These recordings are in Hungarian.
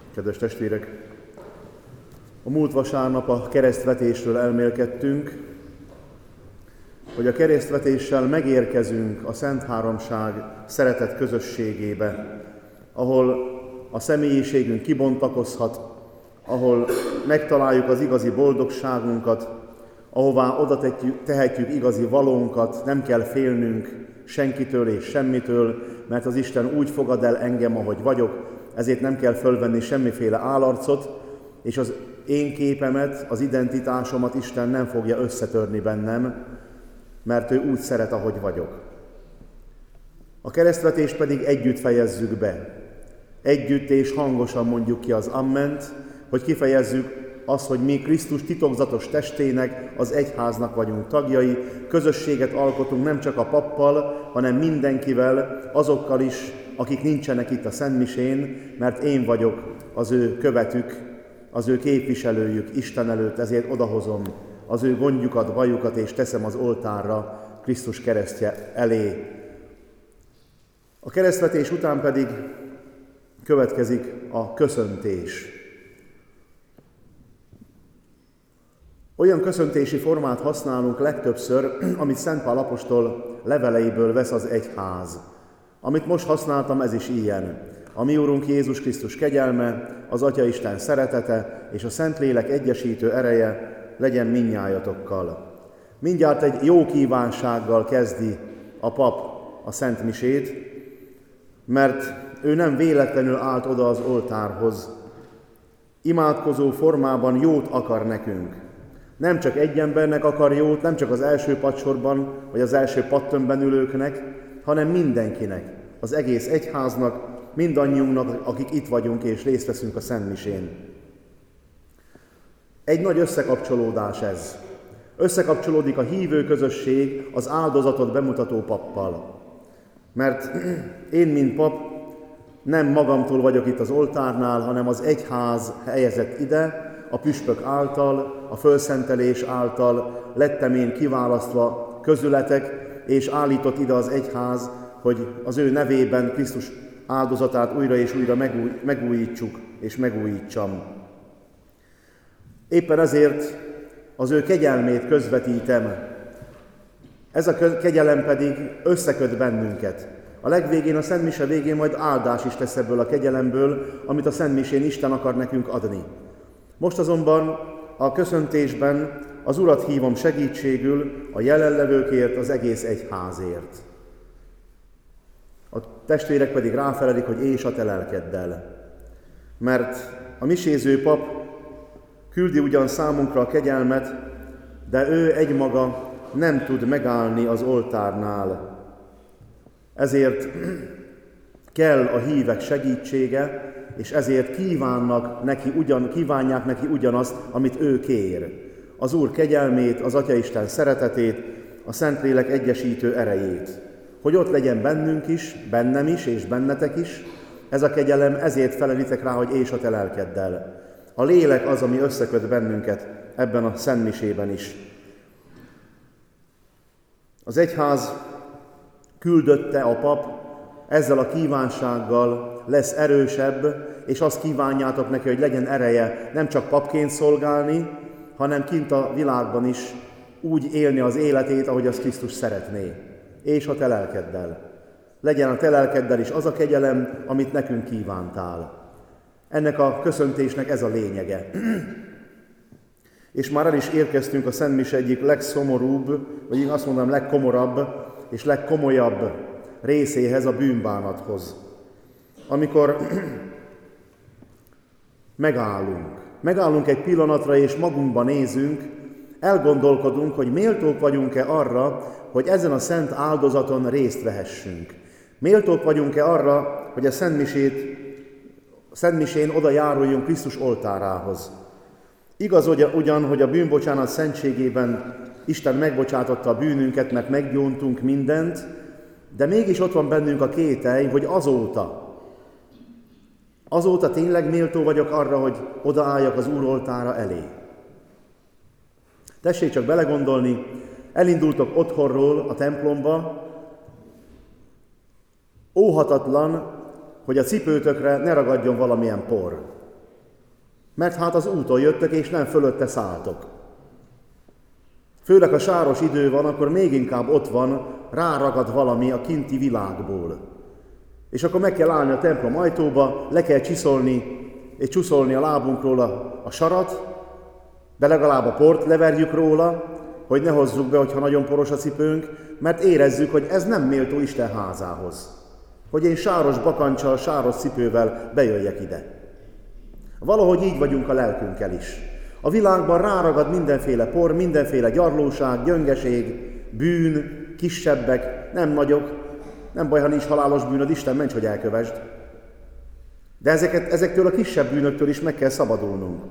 Kedves testvérek! A múlt vasárnap a keresztvetésről elmélkedtünk, hogy a keresztvetéssel megérkezünk a Szent Háromság szeretet közösségébe, ahol a személyiségünk kibontakozhat, ahol megtaláljuk az igazi boldogságunkat, ahová oda tehetjük igazi valónkat, nem kell félnünk senkitől és semmitől, mert az Isten úgy fogad el engem, ahogy vagyok, ezért nem kell fölvenni semmiféle állarcot, és az én képemet, az identitásomat Isten nem fogja összetörni bennem, mert ő úgy szeret, ahogy vagyok. A keresztvetést pedig együtt fejezzük be. Együtt és hangosan mondjuk ki az amment, hogy kifejezzük azt, hogy mi Krisztus titokzatos testének, az egyháznak vagyunk tagjai, közösséget alkotunk nem csak a pappal, hanem mindenkivel, azokkal is, akik nincsenek itt a szentmisén, mert én vagyok az ő követük, az ő képviselőjük Isten előtt, ezért odahozom az ő gondjukat, bajukat, és teszem az oltárra Krisztus keresztje elé. A keresztvetés után pedig következik a köszöntés. Olyan köszöntési formát használunk legtöbbször, amit Szent Pál apostol leveleiből vesz az egyház. Amit most használtam, ez is ilyen. A mi Úrunk Jézus Krisztus kegyelme, az Atyaisten szeretete és a Szentlélek egyesítő ereje legyen mindnyájatokkal. Mindjárt egy jó kívánsággal kezdi a pap a Szent Misét, mert ő nem véletlenül állt oda az oltárhoz. Imádkozó formában jót akar nekünk. Nem csak egy embernek akar jót, nem csak az első padsorban, vagy az első padtömbben ülőknek, hanem mindenkinek, az egész egyháznak, mindannyiunknak, akik itt vagyunk és részt veszünk a Szentmisén. Egy nagy összekapcsolódás ez. Összekapcsolódik a hívő közösség az áldozatot bemutató pappal. Mert én, mint pap, nem magamtól vagyok itt az oltárnál, hanem az egyház helyezett ide, a püspök által, a fölszentelés által lettem én kiválasztva közületek, és állított ide az egyház, hogy az ő nevében Krisztus áldozatát újra és újra megújítsuk és megújítsam. Éppen ezért az ő kegyelmét közvetítem. Ez a kegyelem pedig összeköt bennünket. A legvégén, a Szent Mise végén majd áldás is lesz ebből a kegyelemből, amit a Szent Misén Isten akar nekünk adni. Most azonban a köszöntésben az Urat hívom segítségül a jelenlevőkért, az egész egyházért. A testvérek pedig ráfelelik, hogy és a te lelkeddel. Mert a miséző pap küldi ugyan számunkra a kegyelmet, de ő egymaga nem tud megállni az oltárnál. Ezért kell a hívek segítsége, és ezért kívánják neki ugyanazt, amit ő kér. Az Úr kegyelmét, az Atyaisten szeretetét, a Szentlélek egyesítő erejét. Hogy ott legyen bennünk is, bennem is, és bennetek is, ez a kegyelem, ezért felelitek rá, hogy és a te lelkeddel. A lélek az, ami összeköt bennünket ebben a szentmisében is. Az egyház küldötte a pap, ezzel a kívánsággal lesz erősebb, és azt kívánjátok neki, hogy legyen ereje nem csak papként szolgálni, hanem kint a világban is úgy élni az életét, ahogy azt Krisztus szeretné. És a te lelkeddel. Legyen a te lelkeddel is az a kegyelem, amit nekünk kívántál. Ennek a köszöntésnek ez a lényege. És már el is érkeztünk a Szent Mise egyik legszomorúbb, vagy én azt mondom legkomorabb és legkomolyabb részéhez, a bűnbánathoz. Amikor megállunk egy pillanatra, és magunkba nézünk, elgondolkodunk, hogy méltók vagyunk-e arra, hogy ezen a szent áldozaton részt vehessünk. Méltók vagyunk-e arra, hogy a Szent Misén oda járuljunk Krisztus oltárához. Igaz ugyan, hogy a bűnbocsánat szentségében Isten megbocsátotta a bűnünket, mert meggyóntunk mindent, de mégis ott van bennünk a kételj, hogy azóta tényleg méltó vagyok arra, hogy odaálljak az Úr oltára elé. Tessék csak belegondolni, elindultok otthonról a templomba, óhatatlan, hogy a cipőtökre ne ragadjon valamilyen por. Mert hát az úton jöttök, és nem fölötte szálltok. Főleg a sáros idő van, akkor még inkább ott van, ráragad valami a kinti világból. És akkor meg kell állni a templom ajtóba, le kell csuszolni a lábunkról a sarat, de legalább a port leverjük róla, hogy ne hozzuk be, hogyha nagyon poros a cipőnk, mert érezzük, hogy ez nem méltó Isten házához. Hogy én sáros bakancsal, sáros cipővel bejöjjek ide. Valahogy így vagyunk a lelkünkkel is. A világban ráragad mindenféle por, mindenféle gyarlóság, gyöngeség, bűn, kisebbek, nem nagyok, nem baj, ha nincs halálos bűnöd, Isten ments, hogy elkövesd. De ezektől a kisebb bűnöktől is meg kell szabadulnunk.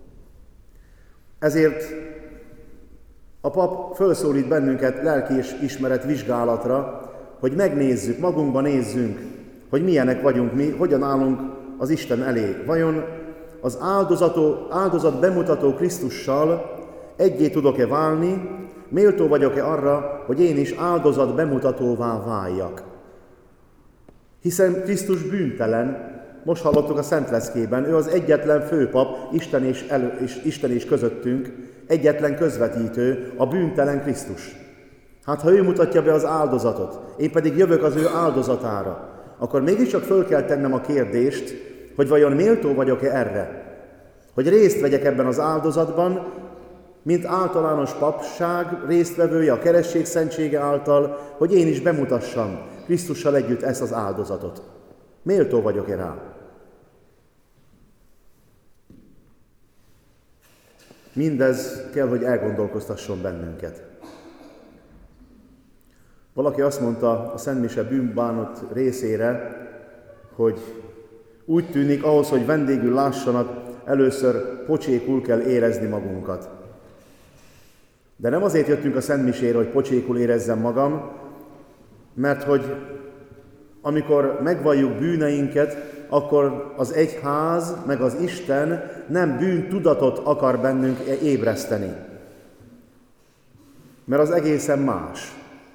Ezért a pap felszólít bennünket lelki és ismeret vizsgálatra, hogy megnézzük, magunkba nézzünk, hogy milyenek vagyunk mi, hogyan állunk az Isten elé. Vajon az áldozat bemutató Krisztussal egyé tudok-e válni, méltó vagyok-e arra, hogy én is áldozat bemutatóvá váljak. Hiszen Krisztus bűntelen, most hallottuk a Szentleszkében, ő az egyetlen főpap, Isten és közöttünk, egyetlen közvetítő, a bűntelen Krisztus. Hát ha ő mutatja be az áldozatot, én pedig jövök az ő áldozatára, akkor mégiscsak föl kell tennem a kérdést, hogy vajon méltó vagyok-e erre? Hogy részt vegyek ebben az áldozatban, mint általános papság résztvevője a keresztség szentsége által, hogy én is bemutassam Krisztussal együtt ezt az áldozatot. Méltó vagyok-e rá? Mindez kell, hogy elgondolkoztasson bennünket. Valaki azt mondta a Szent Mise bűnbánat részére, hogy úgy tűnik, ahhoz, hogy vendégül lássanak, először pocsékul kell érezni magunkat. De nem azért jöttünk a Szent Misére, hogy pocsékul érezzem magam, mert hogy amikor megvalljuk bűneinket, akkor az egyház, meg az Isten nem bűntudatot akar bennünk ébreszteni. Mert az egészen más.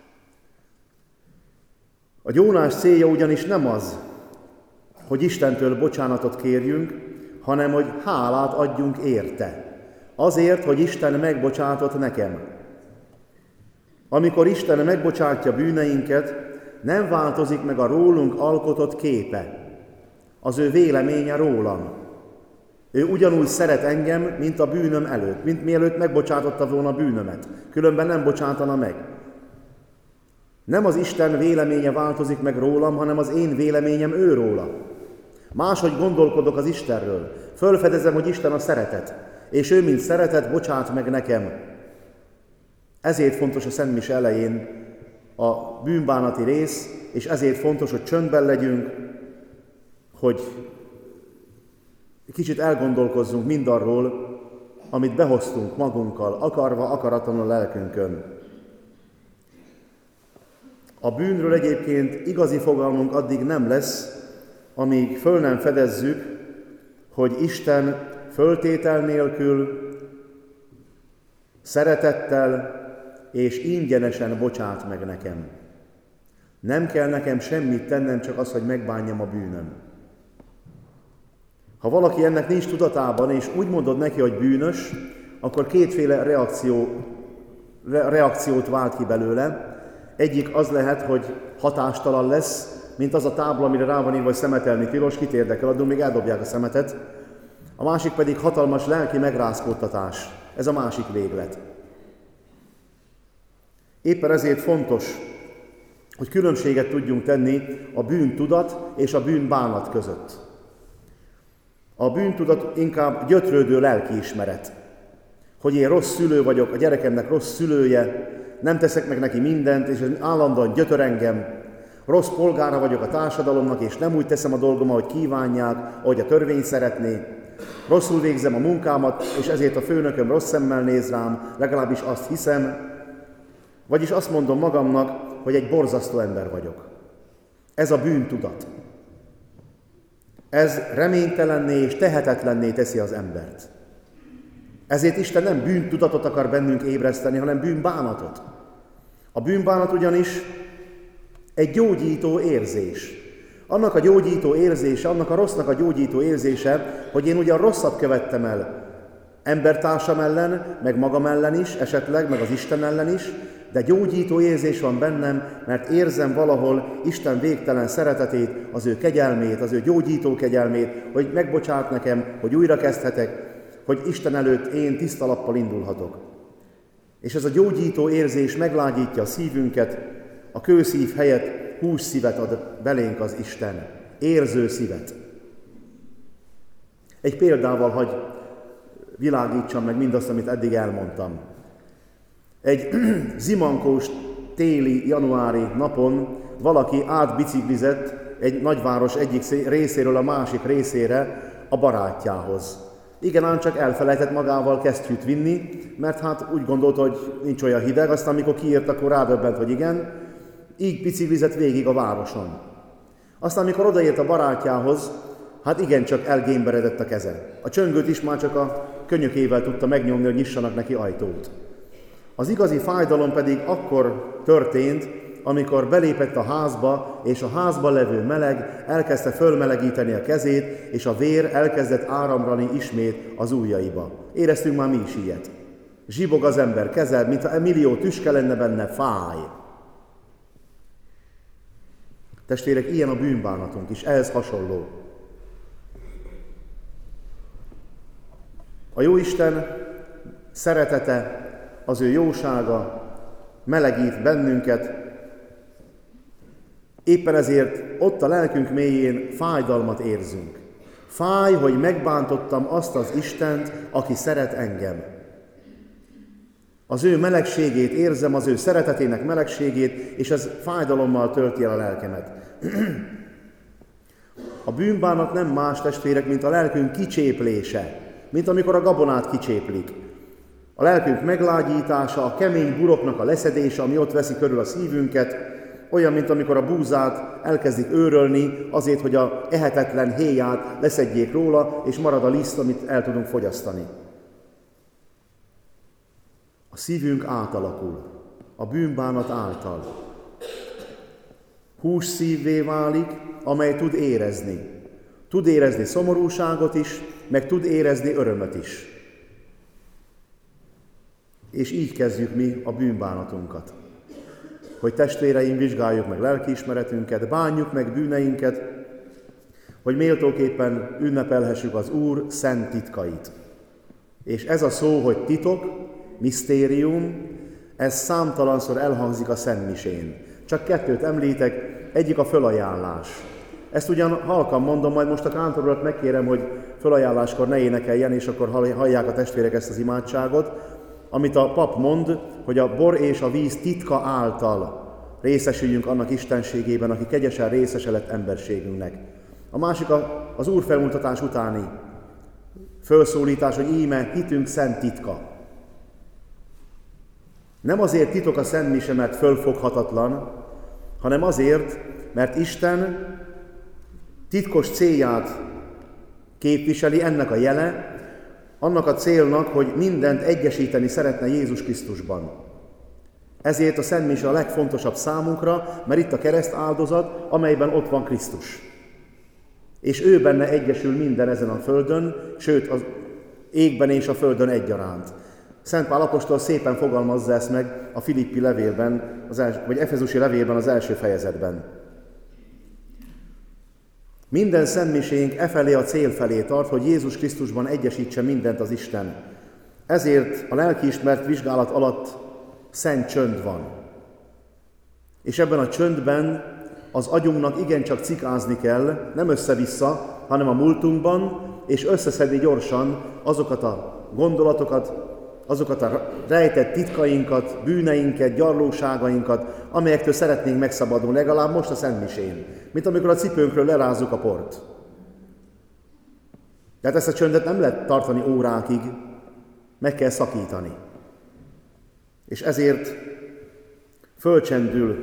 A gyónás célja ugyanis nem az, hogy Istentől bocsánatot kérjünk, hanem hogy hálát adjunk érte. Azért, hogy Isten megbocsátott nekem. Amikor Isten megbocsátja bűneinket, nem változik meg a rólunk alkotott képe, az ő véleménye rólam. Ő ugyanúgy szeret engem, mint a bűnöm előtt, mint mielőtt megbocsátotta volna a bűnömet. Különben nem bocsátana meg. Nem az Isten véleménye változik meg rólam, hanem az én véleményem ő róla. Máshogy gondolkodok az Istenről. Fölfedezem, hogy Isten a szeretet, és ő, mint szeretet, bocsát meg nekem. Ezért fontos a Szent Mise elején a bűnbánati rész, és ezért fontos, hogy csöndben legyünk, hogy kicsit elgondolkozzunk mindarról, amit behoztunk magunkkal, akarva, akaratlanul a lelkünkön. A bűnről egyébként igazi fogalmunk addig nem lesz, amíg föl nem fedezzük, hogy Isten föltétel nélkül, szeretettel és ingyenesen bocsát meg nekem. Nem kell nekem semmit tennem, csak az, hogy megbánjam a bűnöm. Ha valaki ennek nincs tudatában, és úgy mondod neki, hogy bűnös, akkor kétféle reakciót vált ki belőle. Egyik az lehet, hogy hatástalan lesz, mint az a tábla, amire rá van írva, hogy szemetelni tilos, kit érdekel, addig még eldobják a szemetet. A másik pedig hatalmas lelki megrázkódtatás. Ez a másik véglet. Éppen ezért fontos, hogy különbséget tudjunk tenni a bűntudat és a bűnbánat között. A bűntudat inkább gyötrődő lelkiismeret. Hogy én rossz szülő vagyok, a gyerekemnek rossz szülője, nem teszek meg neki mindent, és állandóan gyötör engem. Rossz polgára vagyok a társadalomnak, és nem úgy teszem a dolgom, ahogy kívánják, ahogy a törvény szeretné. Rosszul végzem a munkámat, és ezért a főnököm rossz szemmel néz rám, legalábbis azt hiszem. Vagyis azt mondom magamnak, hogy egy borzasztó ember vagyok. Ez a bűntudat. Ez reménytelenné és tehetetlenné teszi az embert. Ezért Isten nem bűntudatot akar bennünk ébreszteni, hanem bűnbánatot. A bűnbánat ugyanis egy gyógyító érzés. Annak a gyógyító érzése, annak a rossznak a gyógyító érzése, hogy én ugyan rosszat követtem el embertársam ellen, meg magam ellen is, esetleg, meg az Isten ellen is, de gyógyító érzés van bennem, mert érzem valahol Isten végtelen szeretetét, az ő kegyelmét, az ő gyógyító kegyelmét, hogy megbocsát nekem, hogy újra kezdhetek, hogy Isten előtt én tiszta lappal indulhatok. És ez a gyógyító érzés meglágyítja a szívünket, a kőszív helyett hús szívet ad belénk az Isten, érző szívet. Egy példával hagy világítsam meg mindazt, amit eddig elmondtam. Egy zimankós téli januári napon valaki átbiciklizett egy nagyváros egyik részéről a másik részére a barátjához. Igen, ám csak elfelejtett magával kesztyűt vinni, mert hát úgy gondolta, hogy nincs olyan hideg, aztán amikor kiért, akkor rádöbbent, hogy igen, így biciklizett végig a városon. Aztán, amikor odaért a barátjához, hát igencsak elgémberedett a keze. A csöngőt is már csak a könyökével tudta megnyomni, hogy nyissanak neki ajtót. Az igazi fájdalom pedig akkor történt, amikor belépett a házba, és a házban levő meleg elkezdte fölmelegíteni a kezét, és a vér elkezdett áramlani ismét az ujjaiba. Éreztünk már mi is ilyet. Zsibog az ember keze, mintha millió tüske lenne benne, fáj. Testvérek, ilyen a bűnbánatunk is, ehhez hasonló. A Jóisten szeretete, az ő jósága melegít bennünket, éppen ezért ott a lelkünk mélyén fájdalmat érzünk. Fáj, hogy megbántottam azt az Istent, aki szeret engem. Az ő melegségét érzem, az ő szeretetének melegségét, és ez fájdalommal tölti el a lelkemet. A bűnbánat nem más, testvérek, mint a lelkünk kicséplése, mint amikor a gabonát kicséplik. A lelkünk meglágyítása, a kemény buroknak a leszedése, ami ott veszi körül a szívünket, olyan, mint amikor a búzát elkezdik őrölni azért, hogy a ehetetlen héját leszedjék róla, és marad a liszt, amit el tudunk fogyasztani. A szívünk átalakul, a bűnbánat által. Hús szívvé válik, amely tud érezni. Tud érezni szomorúságot is, meg tud érezni örömöt is. És így kezdjük mi a bűnbánatunkat. Hogy testvéreim, vizsgáljuk meg lelkiismeretünket, bánjuk meg bűneinket, hogy méltóképpen ünnepelhessük az Úr szent titkait. És ez a szó, hogy titok, misztérium, ez számtalanszor elhangzik a szentmisén. Csak kettőt említek, egyik a fölajánlás. Ezt ugyan halkan mondom, majd most a kántorulat megkérem, hogy fölajánláskor ne énekeljen, és akkor hallják a testvérek ezt az imádságot, amit a pap mond, hogy a bor és a víz titka által részesüljünk annak istenségében, aki kegyesen részese lett emberségünknek. A másik az úrfelmutatás utáni fölszólítás, hogy íme hitünk szent titka. Nem azért titok a szent mise, mert fölfoghatatlan, hanem azért, mert Isten titkos célját képviseli, ennek a jele, annak a célnak, hogy mindent egyesíteni szeretne Jézus Krisztusban. Ezért a Szent Mise a legfontosabb számunkra, mert itt a kereszt áldozat, amelyben ott van Krisztus. És ő benne egyesül minden ezen a földön, sőt az égben és a földön egyaránt. Szent Pál apostol szépen fogalmazza ezt meg a Filippi levélben, vagy Efezusi levélben az első fejezetben. Minden szentmisénk efelé a cél felé tart, hogy Jézus Krisztusban egyesítse mindent az Isten. Ezért a lelkiismert vizsgálat alatt szent csönd van. És ebben a csöndben az agyunknak igencsak cikázni kell, nem össze-vissza, hanem a múltunkban, és összeszedni gyorsan azokat a gondolatokat, azokat a rejtett titkainkat, bűneinket, gyarlóságainkat, amelyektől szeretnénk megszabadulni, legalább most a szentmisén, mint amikor a cipőnkről lerázzuk a port. Tehát ezt a csöndet nem lehet tartani órákig, meg kell szakítani. És ezért fölcsendül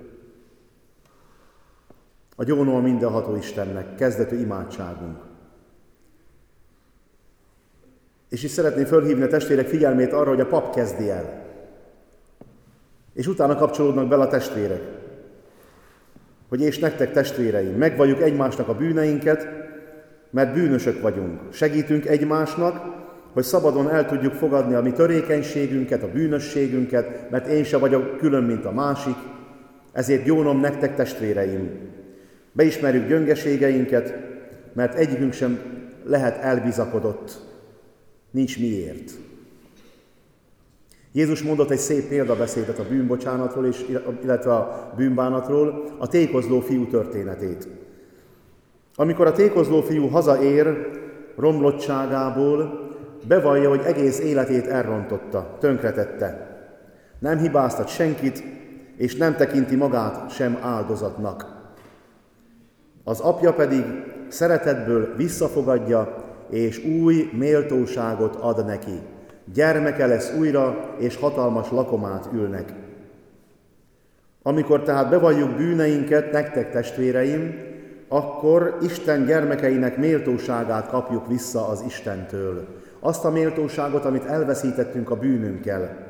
a gyónol mindenható Istennek kezdetű imádságunk. És is szeretném fölhívni a testvérek figyelmét arra, hogy a pap kezdi el. És utána kapcsolódnak bele a testvérek. hogy és nektek testvéreim, megvalljuk egymásnak a bűneinket, mert bűnösök vagyunk. Segítünk egymásnak, hogy szabadon el tudjuk fogadni a mi törékenységünket, a bűnösségünket, mert én se vagyok külön, mint a másik, ezért gyónom nektek testvéreim. Beismerjük gyöngeségeinket, mert egyikünk sem lehet elbizakodott. Nincs miért. Jézus mondott egy szép példabeszédet a bűnbocsánatról, illetve a bűnbánatról, a tékozló fiú történetét. Amikor a tékozló fiú hazaér romlottságából, bevallja, hogy egész életét elrontotta, tönkretette. Nem hibáztat senkit, és nem tekinti magát sem áldozatnak. Az apja pedig szeretetből visszafogadja, és új méltóságot ad neki. Gyermeke lesz újra, és hatalmas lakomát ülnek. Amikor tehát bevalljuk bűneinket, nektek testvéreim, akkor Isten gyermekeinek méltóságát kapjuk vissza az Istentől. Azt a méltóságot, amit elveszítettünk a bűnünkkel.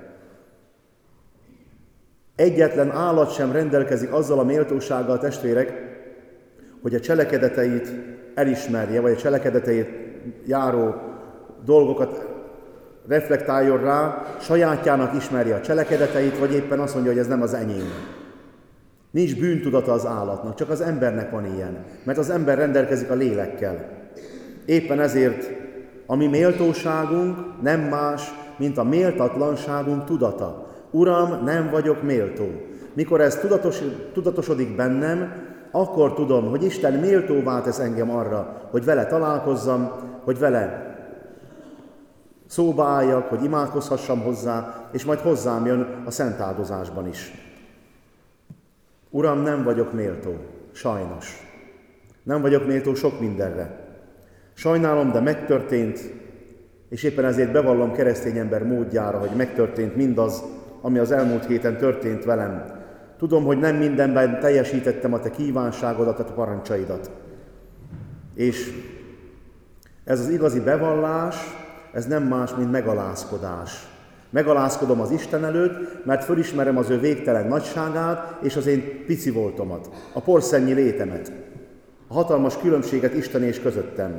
Egyetlen állat sem rendelkezik azzal a méltósággal, testvérek, hogy a cselekedeteit elismerje, vagy a cselekedeteit járó dolgokat reflektáljon rá, sajátjának ismerje a cselekedeteit, vagy éppen azt mondja, hogy ez nem az enyém. Nincs bűntudata az állatnak, csak az embernek van ilyen, mert az ember rendelkezik a lélekkel. Éppen ezért a mi méltóságunk nem más, mint a méltatlanságunk tudata. Uram, nem vagyok méltó. Mikor ez tudatosodik bennem, akkor tudom, hogy Isten méltóvá tesz engem arra, hogy vele találkozzam, hogy vele szóba álljak, hogy imádkozhassam hozzá, és majd hozzám jön a szent áldozásban is. Uram, nem vagyok méltó, sajnos. Nem vagyok méltó sok mindenre. Sajnálom, de megtörtént, és éppen ezért bevallom keresztény ember módjára, hogy megtörtént mindaz, ami az elmúlt héten történt velem. Tudom, hogy nem mindenben teljesítettem a te kívánságodat, a te parancsaidat. És ez az igazi bevallás, ez nem más, mint megalázkodás. Megalázkodom az Isten előtt, mert fölismerem az ő végtelen nagyságát és az én pici voltomat, a porszennyi létemet, a hatalmas különbséget Isten és közöttem.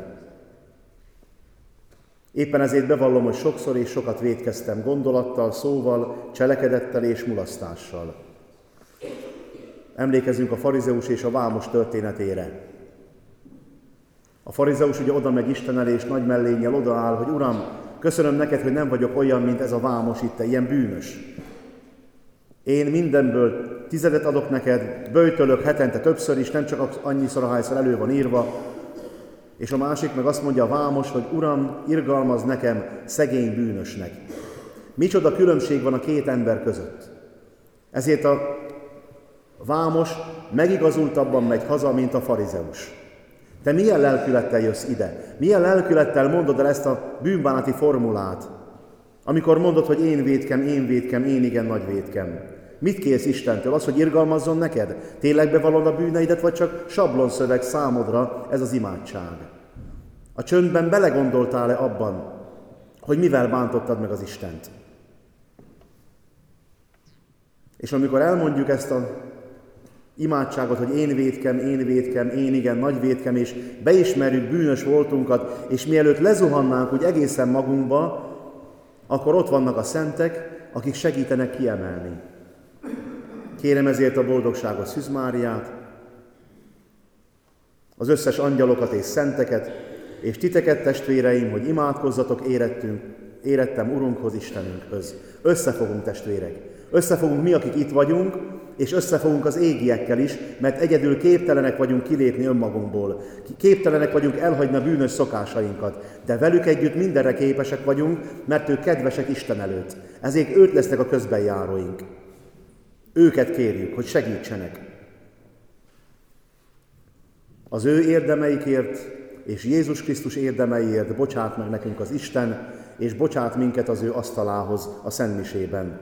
Éppen ezért bevallom, hogy sokszor és sokat vétkeztem gondolattal, szóval, cselekedettel és mulasztással. Emlékezzünk a farizeus és a vámos történetére. A farizeus ugye oda megy Isten elé, és nagy mellénnyel odaáll, hogy Uram, köszönöm neked, hogy nem vagyok olyan, mint ez a vámos itt, te ilyen bűnös. Én mindenből 10 adok neked, böjtölök hetente többször is, nem csak annyiszor, ahányszor elő van írva. És a másik meg azt mondja a vámos, hogy Uram, irgalmazz nekem, szegény bűnösnek. Micsoda különbség van a két ember között. Ezért a vámos megigazultabban megy haza, mint a farizeus. Te milyen lelkülettel jössz ide? Milyen lelkülettel mondod el ezt a bűnbánati formulát? Amikor mondod, hogy én vétkem, én igen nagy vétkem. Mit kérsz Istentől? Az, hogy irgalmazzon neked? Tényleg bevallod a bűneidet, vagy csak sablonszöveg számodra ez az imádság? A csöndben belegondoltál-e abban, hogy mivel bántottad meg az Istent? És amikor elmondjuk ezt a imádságot, hogy én vétkem, én igen nagy vétkem, és beismerjük bűnös voltunkat, és mielőtt lezuhannánk úgy egészen magunkba, akkor ott vannak a szentek, akik segítenek kiemelni. Kérem ezért a boldogságos Szűz Máriát, az összes angyalokat és szenteket, és titeket, testvéreim, hogy imádkozzatok érettem Urunkhoz, Istenünkhöz. Összefogunk, testvérek. Összefogunk mi, akik itt vagyunk, és összefogunk az égiekkel is, mert egyedül képtelenek vagyunk kilépni önmagunkból. Képtelenek vagyunk elhagyni a bűnös szokásainkat, de velük együtt mindenre képesek vagyunk, mert ők kedvesek Isten előtt. Ezért őt lesznek a közbenjáróink. Őket kérjük, hogy segítsenek. Az ő érdemeikért és Jézus Krisztus érdemeiért bocsát meg nekünk az Isten, és bocsát minket az ő asztalához a szentmisében.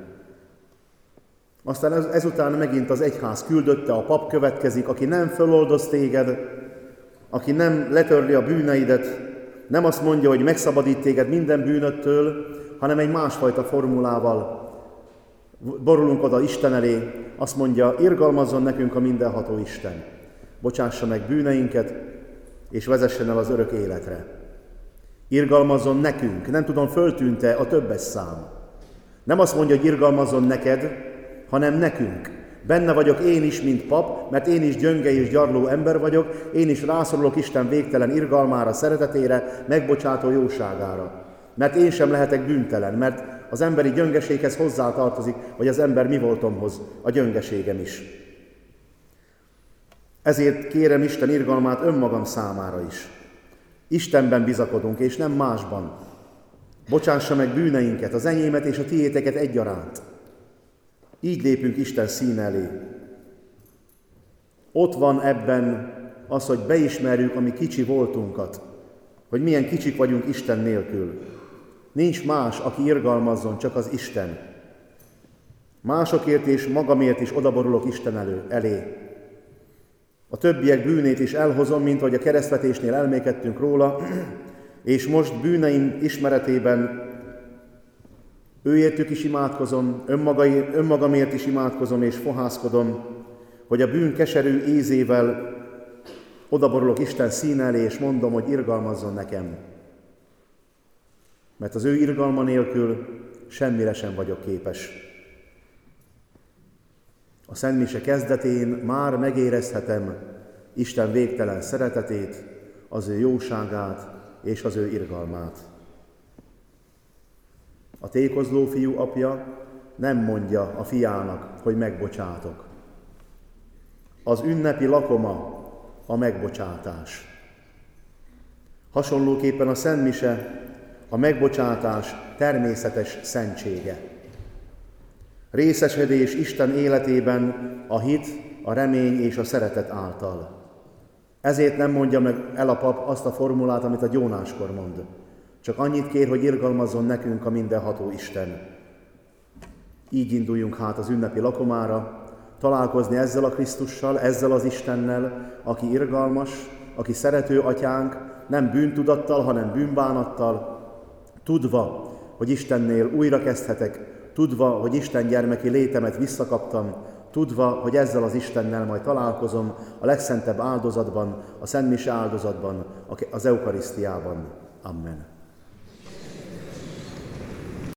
Aztán ezután megint az egyház küldötte, a pap következik, aki nem föloldoz téged, aki nem letörli a bűneidet, nem azt mondja, hogy megszabadít téged minden bűnöttől, hanem egy másfajta formulával borulunk oda Isten elé, azt mondja, irgalmazzon nekünk a mindenható Isten. Bocsássa meg bűneinket, és vezessen el az örök életre. Irgalmazzon nekünk, nem tudom, föltűnt-e a többes szám. Nem azt mondja, hogy irgalmazzon neked, hanem nekünk. Benne vagyok én is, mint pap, mert én is gyönge és gyarló ember vagyok, én is rászorulok Isten végtelen irgalmára, szeretetére, megbocsátó jóságára. Mert én sem lehetek bűntelen, mert az emberi gyöngeséghez hozzátartozik, vagy az ember mi voltomhoz, a gyöngeségem is. Ezért kérem Isten irgalmát önmagam számára is. Istenben bizakodunk, és nem másban. Bocsássa meg bűneinket, az enyémet és a tiéteket egyaránt. Így lépünk Isten színe elé. Ott van ebben az, hogy beismerjük a mi kicsi voltunkat, hogy milyen kicsik vagyunk Isten nélkül. Nincs más, aki irgalmazzon, csak az Isten. Másokért és magamért is odaborulok Isten elé. A többiek bűnét is elhozom, mint ahogy a keresztvetésnél elmékedtünk róla, és most bűneim ismeretében őértük is imádkozom, önmagamért is imádkozom és fohászkodom, hogy a bűn keserű ízével odaborulok Isten színe elé, és mondom, hogy irgalmazzon nekem. Mert az ő irgalma nélkül semmire sem vagyok képes. A szentmise kezdetén már megérezhetem Isten végtelen szeretetét, az ő jóságát és az ő irgalmát. A tékozló fiú apja nem mondja a fiának, hogy megbocsátok. Az ünnepi lakoma a megbocsátás. Hasonlóképpen a szentmise a megbocsátás természetes szentsége. Részesedés Isten életében a hit, a remény és a szeretet által. Ezért nem mondja meg el a pap azt a formulát, amit a gyónáskor mond. Csak annyit kér, hogy irgalmazzon nekünk a mindenható Isten. Így induljunk hát az ünnepi lakomára, találkozni ezzel a Krisztussal, ezzel az Istennel, aki irgalmas, aki szerető atyánk, nem bűntudattal, hanem bűnbánattal, tudva, hogy Istennél újra kezdhetek, tudva, hogy Isten gyermeki létemet visszakaptam, tudva, hogy ezzel az Istennel majd találkozom a legszentebb áldozatban, a szentmise áldozatban, az eukarisztiában. Amen.